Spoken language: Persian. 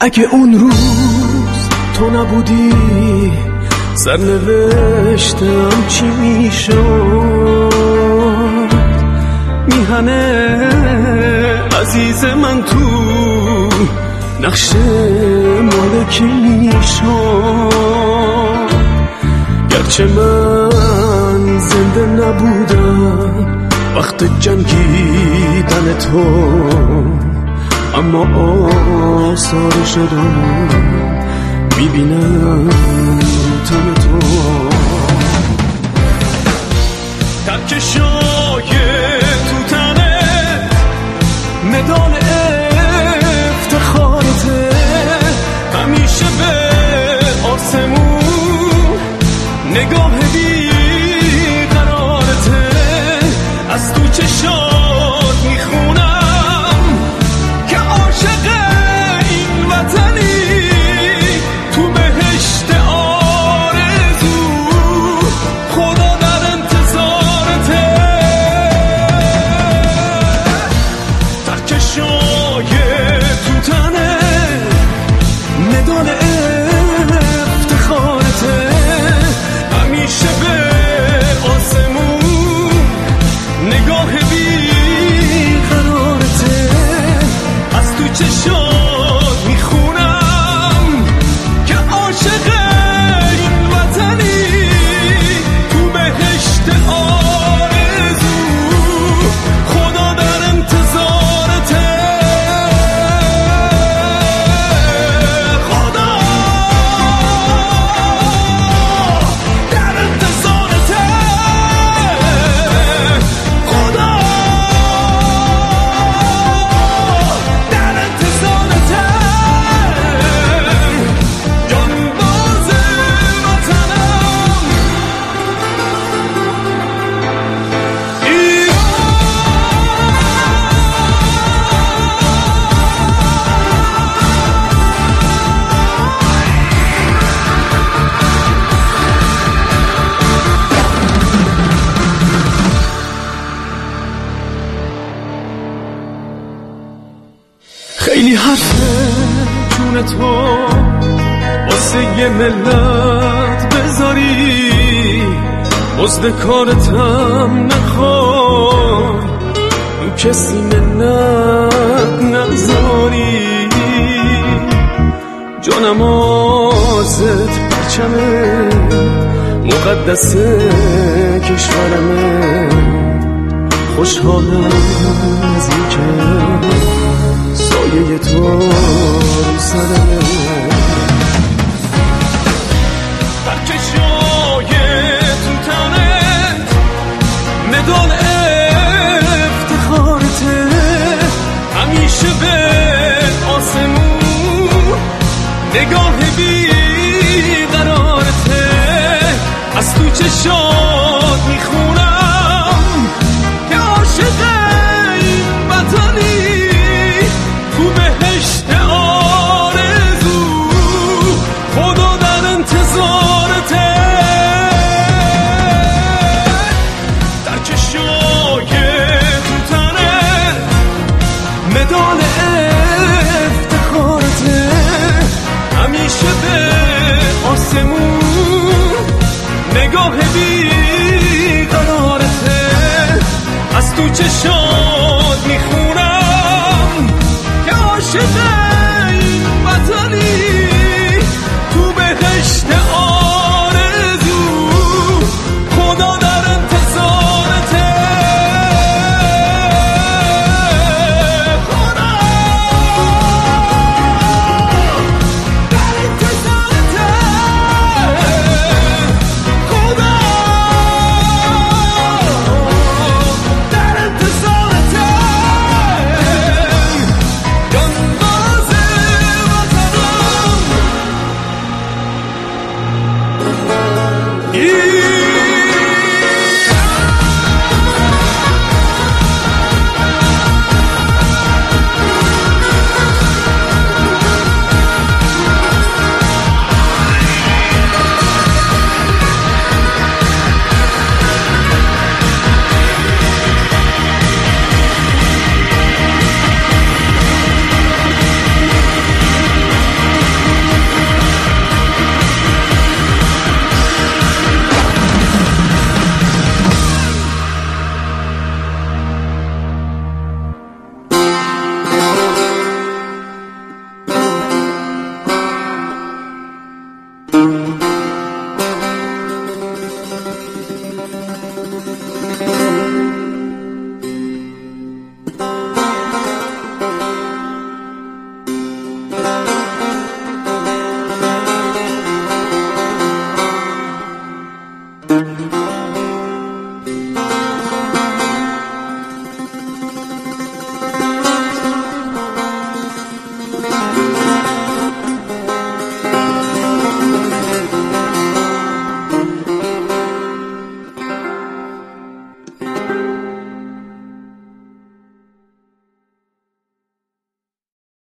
اگه اون روز تو نبودی سرنوشتم چی میشد؟ میهنه عزیز من تو نقش مالکی میشد. گرچه من زنده نبودم وقت جنگیدن تو، اما آثار شدم میبینم تن تو. ترکشای تو تنه مدال افتخارته، همیشه به آسمون نگاه بیقرارته. از تو چشات میخونم که عاشق این وطنی، تو بهشت آرزو خدا در انتظارته. ترکشای تو تنه مدال افتخارته، همیشه به آسمون نگاه بیقرارته. از تو چشات میخونم که عاشق این وطنی، تو بهشت آرزو خدا در انتظارته. خدا در انتظارته. خدا در انتظارته. جانباز وطنم خیلی حرفه جون تو واسه یه ملت بذاری، مزد کارتم نخوای، رو کسی منت نذاری. جانم آزت پرچمه مقدس کشورمه، خوشحالم از این که سایه تو رو سرمه. ترکشای تو تنت مدال افتخارته، همیشه به آسمون نگاه بیقرارته. از تو چشات میخونم که عاشق این وطنی، تو بهشت